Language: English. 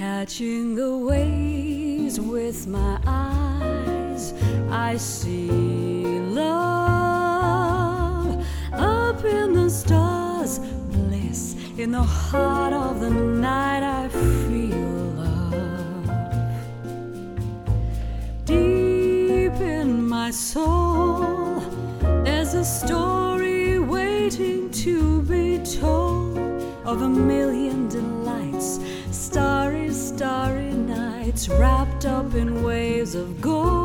Catching the waves with my eyes, I see love up in the stars, bliss in the heart of the night. I feel love deep in my soul. There's a story waiting to be told of a million delights, starry, starry nights wrapped up in waves of gold.